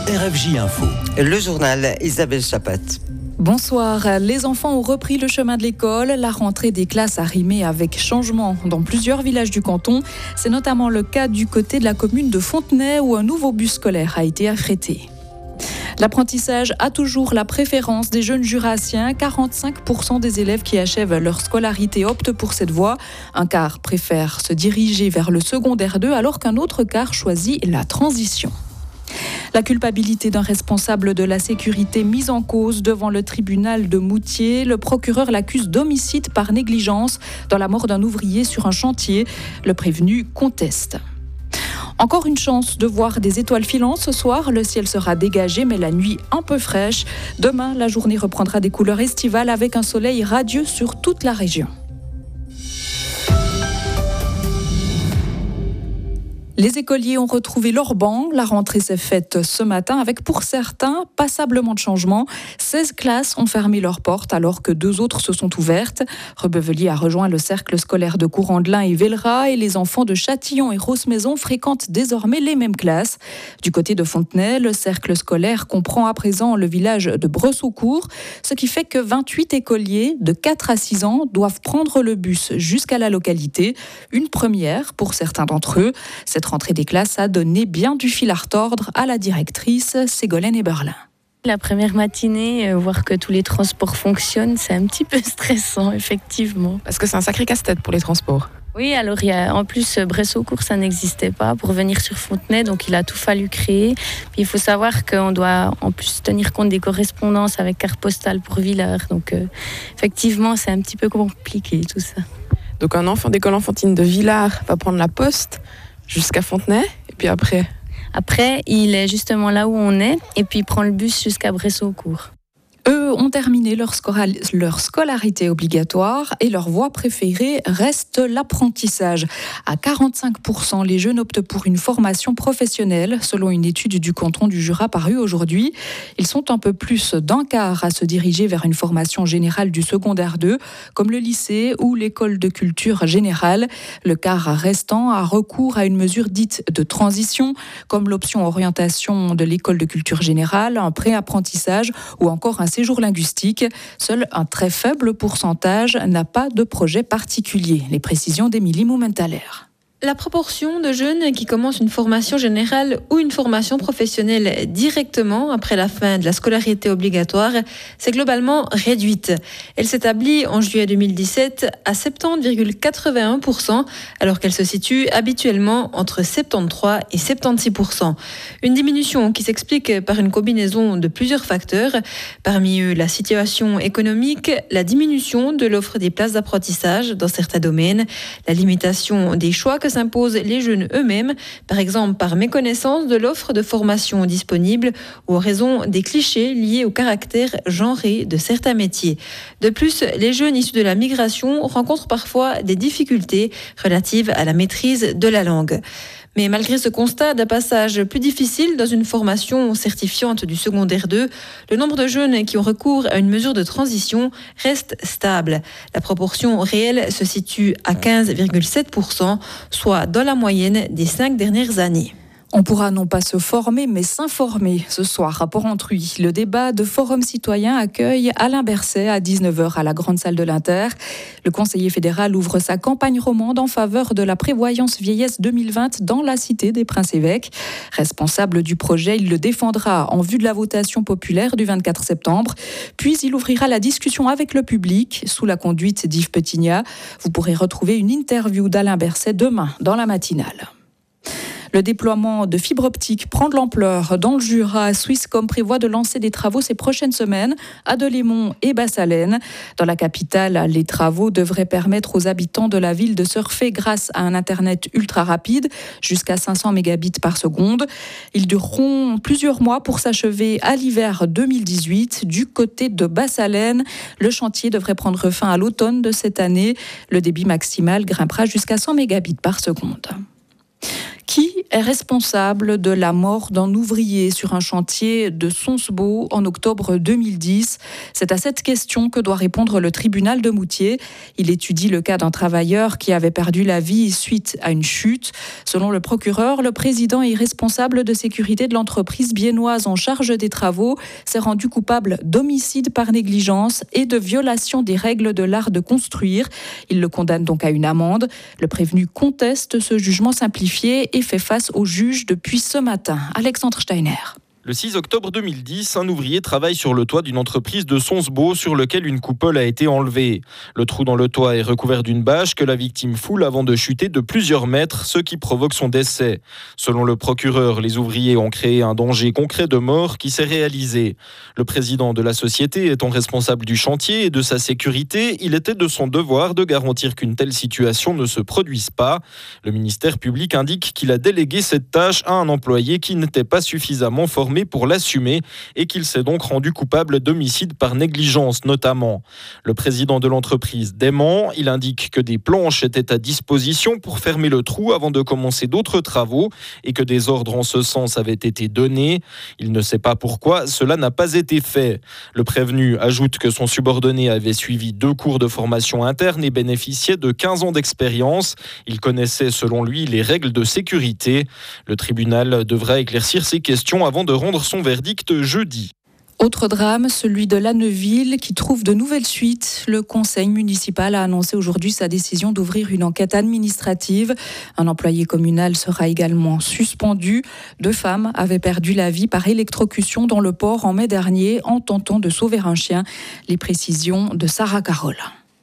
RFJ Info. Le journal Isabelle Chapat. Bonsoir. Les enfants ont repris le chemin de l'école. La rentrée des classes a rimé avec changement dans plusieurs villages du canton. C'est notamment le cas du côté de la commune de Fontenay où un nouveau bus scolaire a été affrété. L'apprentissage a toujours la préférence des jeunes jurassiens. 45% des élèves qui achèvent leur scolarité optent pour cette voie. Un quart préfère se diriger vers le secondaire 2 alors qu'un autre quart choisit la transition. La culpabilité d'un responsable de la sécurité mise en cause devant le tribunal de Moutier. Le procureur l'accuse d'homicide par négligence dans la mort d'un ouvrier sur un chantier. Le prévenu conteste. Encore une chance de voir des étoiles filantes ce soir. Le ciel sera dégagé, mais la nuit un peu fraîche. Demain, la journée reprendra des couleurs estivales avec un soleil radieux sur toute la région. Les écoliers ont retrouvé leur banc. La rentrée s'est faite ce matin avec, pour certains, passablement de changements. 16 classes ont fermé leurs portes alors que 2 autres se sont ouvertes. Rebeuvellier a rejoint le cercle scolaire de Courandlin et Vellerat et les enfants de Châtillon et Rossemaison fréquentent désormais les mêmes classes. Du côté de Fontenay, le cercle scolaire comprend à présent le village de Bressocourt, ce qui fait que 28 écoliers de 4 à 6 ans doivent prendre le bus jusqu'à la localité. Une première pour certains d'entre eux. Cette rentrée des classes a donné bien du fil à retordre à la directrice Ségolène Eberlin. La première matinée, voir que tous les transports fonctionnent, c'est un petit peu stressant, effectivement. Parce que c'est un sacré casse-tête pour les transports. Oui, alors il y a en plus Bressocourt, ça n'existait pas pour venir sur Fontenay, donc il a tout fallu créer. Puis il faut savoir qu'on doit en plus tenir compte des correspondances avec carte postale pour Villars, donc effectivement c'est un petit peu compliqué tout ça. Donc un enfant d'école enfantine de Villars va prendre la poste jusqu'à Fontenay, et puis après, il est justement là où on est, et puis il prend le bus jusqu'à Bressocourt. Eux ont terminé leur scolarité obligatoire et leur voie préférée reste l'apprentissage. À 45%, les jeunes optent pour une formation professionnelle, selon une étude du canton du Jura parue aujourd'hui. Ils sont un peu plus d'un quart à se diriger vers une formation générale du secondaire 2, comme le lycée ou l'école de culture générale. Le quart restant a recours à une mesure dite de transition, comme l'option orientation de l'école de culture générale, un pré-apprentissage ou encore un séjour linguistique. Seul un très faible pourcentage n'a pas de projet particulier. Les précisions d'Émilie Moumentaler. La proportion de jeunes qui commencent une formation générale ou une formation professionnelle directement après la fin de la scolarité obligatoire s'est globalement réduite. Elle s'établit en juillet 2017 à 70,81%, alors qu'elle se situe habituellement entre 73 et 76%. Une diminution qui s'explique par une combinaison de plusieurs facteurs, parmi eux la situation économique, la diminution de l'offre des places d'apprentissage dans certains domaines, la limitation des choix que s'imposent les jeunes eux-mêmes, par exemple par méconnaissance de l'offre de formation disponible ou en raison des clichés liés au caractère genré de certains métiers. De plus, les jeunes issus de la migration rencontrent parfois des difficultés relatives à la maîtrise de la langue. Mais malgré ce constat d'un passage plus difficile dans une formation certifiante du secondaire 2, le nombre de jeunes qui ont recours à une mesure de transition reste stable. La proportion réelle se situe à 15,7%, soit dans la moyenne des 5 dernières années. On pourra non pas se former, mais s'informer. Ce soir, à Porrentruy, le débat de Forum citoyen accueille Alain Berset à 19h à la grande salle de l'Inter. Le conseiller fédéral ouvre sa campagne romande en faveur de la prévoyance vieillesse 2020 dans la cité des Princes-Évêques. Responsable du projet, il le défendra en vue de la votation populaire du 24 septembre. Puis il ouvrira la discussion avec le public sous la conduite d'Yves Petignat. Vous pourrez retrouver une interview d'Alain Berset demain dans la matinale. Le déploiement de fibre optique prend de l'ampleur. Dans le Jura, Swisscom prévoit de lancer des travaux ces prochaines semaines à Delémont et Bassalène. Dans la capitale, les travaux devraient permettre aux habitants de la ville de surfer grâce à un Internet ultra rapide, jusqu'à 500 mégabits par seconde. Ils dureront plusieurs mois pour s'achever à l'hiver 2018. Du côté de Bassalène, le chantier devrait prendre fin à l'automne de cette année. Le débit maximal grimpera jusqu'à 100 mégabits par seconde. Qui est responsable de la mort d'un ouvrier sur un chantier de Sonsbeau en octobre 2010 ? C'est à cette question que doit répondre le tribunal de Moutier. Il étudie le cas d'un travailleur qui avait perdu la vie suite à une chute. Selon le procureur, le président et responsable de sécurité de l'entreprise biennoise en charge des travaux s'est rendu coupable d'homicide par négligence et de violation des règles de l'art de construire. Il le condamne donc à une amende. Le prévenu conteste ce jugement simplifié et fait face au juge depuis ce matin. Alexandre Steiner. Le 6 octobre 2010, un ouvrier travaille sur le toit d'une entreprise de Sonsbeau sur lequel une coupole a été enlevée. Le trou dans le toit est recouvert d'une bâche que la victime foule avant de chuter de plusieurs mètres, ce qui provoque son décès. Selon le procureur, les ouvriers ont créé un danger concret de mort qui s'est réalisé. Le président de la société étant responsable du chantier et de sa sécurité, il était de son devoir de garantir qu'une telle situation ne se produise pas. Le ministère public indique qu'il a délégué cette tâche à un employé qui n'était pas suffisamment formé pour l'assumer et qu'il s'est donc rendu coupable d'homicide par négligence notamment. Le président de l'entreprise dément, il indique que des planches étaient à disposition pour fermer le trou avant de commencer d'autres travaux et que des ordres en ce sens avaient été donnés. Il ne sait pas pourquoi cela n'a pas été fait. Le prévenu ajoute que son subordonné avait suivi 2 cours de formation interne et bénéficiait de 15 ans d'expérience. Il connaissait selon lui les règles de sécurité. Le tribunal devra éclaircir ces questions avant de rendre son verdict jeudi. Autre drame, celui de Lanneville qui trouve de nouvelles suites. Le conseil municipal a annoncé aujourd'hui sa décision d'ouvrir une enquête administrative. Un employé communal sera également suspendu. 2 femmes avaient perdu la vie par électrocution dans le port en mai dernier en tentant de sauver un chien. Les précisions de Sarah Carole.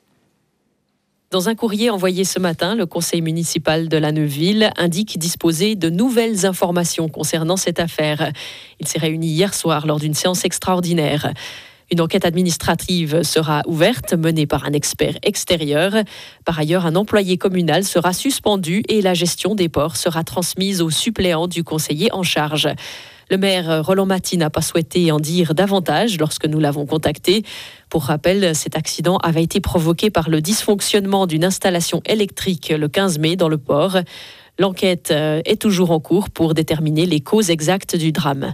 Dans un courrier envoyé ce matin, le conseil municipal de Lanneville indique disposer de nouvelles informations concernant cette affaire. Il s'est réuni hier soir lors d'une séance extraordinaire. Une enquête administrative sera ouverte, menée par un expert extérieur. Par ailleurs, un employé communal sera suspendu et la gestion des ports sera transmise au suppléant du conseiller en charge. Le maire Roland Maty n'a pas souhaité en dire davantage lorsque nous l'avons contacté. Pour rappel, cet accident avait été provoqué par le dysfonctionnement d'une installation électrique le 15 mai dans le port. L'enquête est toujours en cours pour déterminer les causes exactes du drame.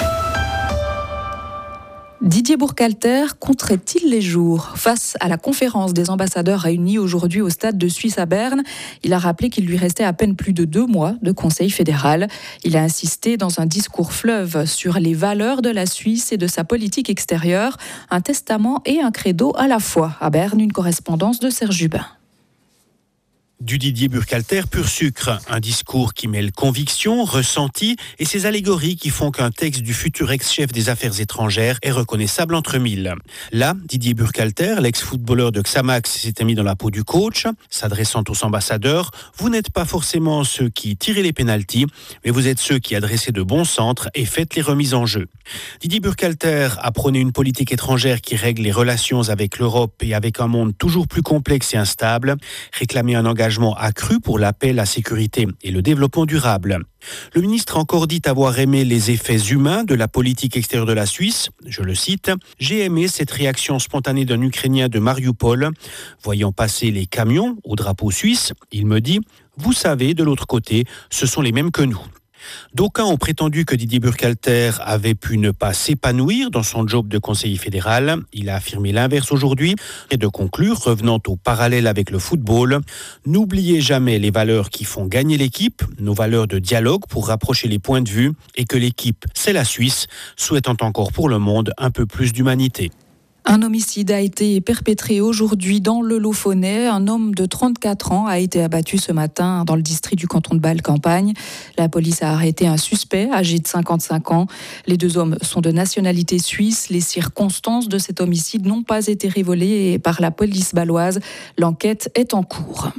Didier Burkhalter compterait-il les jours ? Face à la conférence des ambassadeurs réunis aujourd'hui au Stade de Suisse à Berne, il a rappelé qu'il lui restait à peine plus de 2 mois de conseil fédéral. Il a insisté dans un discours fleuve sur les valeurs de la Suisse et de sa politique extérieure, un testament et un credo à la fois. À Berne, une correspondance de Serge Jubin. Du Didier Burkhalter pur sucre, un discours qui mêle conviction, ressenti et ces allégories qui font qu'un texte du futur ex-chef des affaires étrangères est reconnaissable entre mille. Là, Didier Burkhalter, l'ex-footballeur de Xamax, s'était mis dans la peau du coach, s'adressant aux ambassadeurs. Vous n'êtes pas forcément ceux qui tirez les pénaltys, mais vous êtes ceux qui adressez de bons centres et faites les remises en jeu. Didier Burkhalter a prôné une politique étrangère qui règle les relations avec l'Europe et avec un monde toujours plus complexe et instable, réclamé un engagement accru pour la paix, la sécurité et le développement durable. Le ministre a encore dit avoir aimé les effets humains de la politique extérieure de la Suisse. Je le cite, « J'ai aimé cette réaction spontanée d'un Ukrainien de Mariupol. Voyant passer les camions au drapeau suisse, il me dit « Vous savez, de l'autre côté, ce sont les mêmes que nous. » D'aucuns ont prétendu que Didier Burkhalter avait pu ne pas s'épanouir dans son job de conseiller fédéral. Il a affirmé l'inverse aujourd'hui et de conclure, revenant au parallèle avec le football, « N'oubliez jamais les valeurs qui font gagner l'équipe, nos valeurs de dialogue pour rapprocher les points de vue et que l'équipe, c'est la Suisse, souhaitant encore pour le monde un peu plus d'humanité. » Un homicide a été perpétré aujourd'hui dans le Lofonais. Un homme de 34 ans a été abattu ce matin dans le district du canton de Bâle-Campagne. La police a arrêté un suspect âgé de 55 ans. Les 2 hommes sont de nationalité suisse. Les circonstances de cet homicide n'ont pas été révélées par la police bâloise. L'enquête est en cours.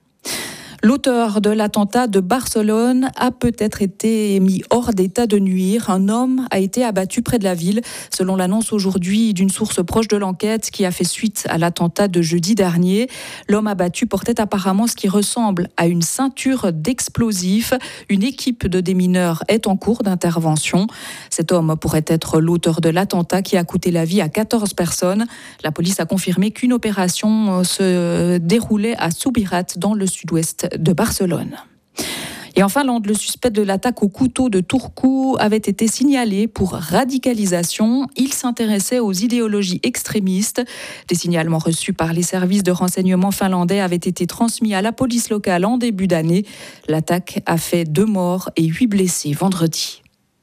L'auteur de l'attentat de Barcelone a peut-être été mis hors d'état de nuire. Un homme a été abattu près de la ville, selon l'annonce aujourd'hui d'une source proche de l'enquête qui a fait suite à l'attentat de jeudi dernier. L'homme abattu portait apparemment ce qui ressemble à une ceinture d'explosifs. Une équipe de démineurs est en cours d'intervention. Cet homme pourrait être l'auteur de l'attentat qui a coûté la vie à 14 personnes. La police a confirmé qu'une opération se déroulait à Subirats dans le sud-ouest de Barcelone. Et en Finlande, le suspect de l'attaque au couteau de Turku avait été signalé pour radicalisation. Il s'intéressait aux idéologies extrémistes. Des signalements reçus par les services de renseignement finlandais avaient été transmis à la police locale en début d'année. L'attaque a fait 2 morts et 8 blessés vendredi.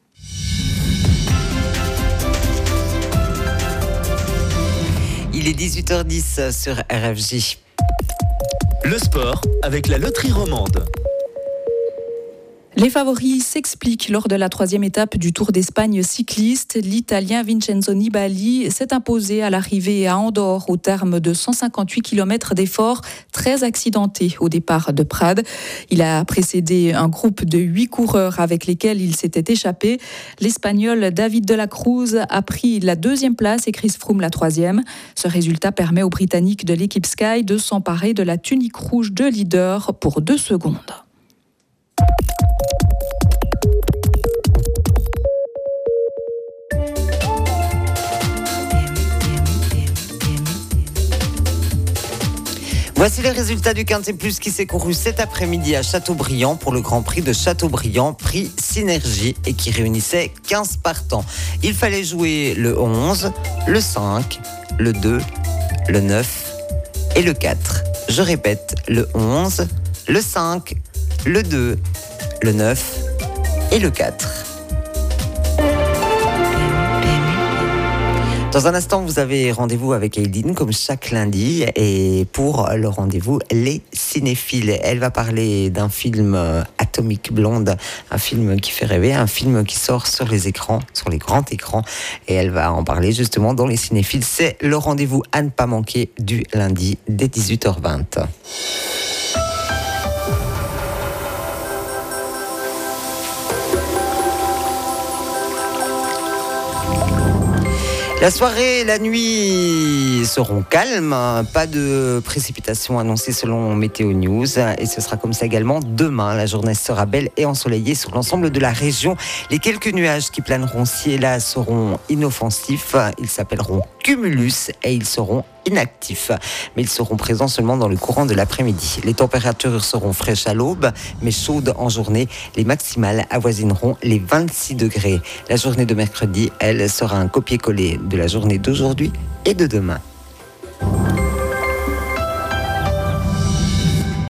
Il est 18h10 sur RFJ. Le sport avec la loterie romande. Les favoris s'expliquent lors de la 3e étape du Tour d'Espagne cycliste. L'Italien Vincenzo Nibali s'est imposé à l'arrivée à Andorre au terme de 158 km d'efforts très accidentés au départ de Prades. Il a précédé un groupe de 8 coureurs avec lesquels il s'était échappé. L'Espagnol David de la Cruz a pris la 2e place et Chris Froome la 3e. Ce résultat permet aux Britanniques de l'équipe Sky de s'emparer de la tunique rouge de leader pour 2 secondes. Voici les résultats du Quintet Plus qui s'est couru cet après-midi à Châteaubriand pour le Grand Prix de Châteaubriand, prix Synergie, et qui réunissait 15 partants. Il fallait jouer le 11, le 5, le 2, le 9 et le 4. Je répète, le 11, le 5, le 2, le 9 et le 4. Dans un instant, vous avez rendez-vous avec Aileen, comme chaque lundi, et pour le rendez-vous, les cinéphiles. Elle va parler d'un film Atomic Blonde, un film qui fait rêver, un film qui sort sur les écrans, sur les grands écrans, et elle va en parler justement dans les cinéphiles. C'est le rendez-vous à ne pas manquer du lundi dès 18h20. La soirée et la nuit seront calmes, pas de précipitations annoncées selon Météo News, et ce sera comme ça également demain. La journée sera belle et ensoleillée sur l'ensemble de la région. Les quelques nuages qui planeront ci et là seront inoffensifs, ils s'appelleront cumulus et ils seront inactifs, mais ils seront présents seulement dans le courant de l'après-midi. Les températures seront fraîches à l'aube, mais chaudes en journée. Les maximales avoisineront les 26 degrés. La journée de mercredi, elle, sera un copier-coller de la journée d'aujourd'hui et de demain.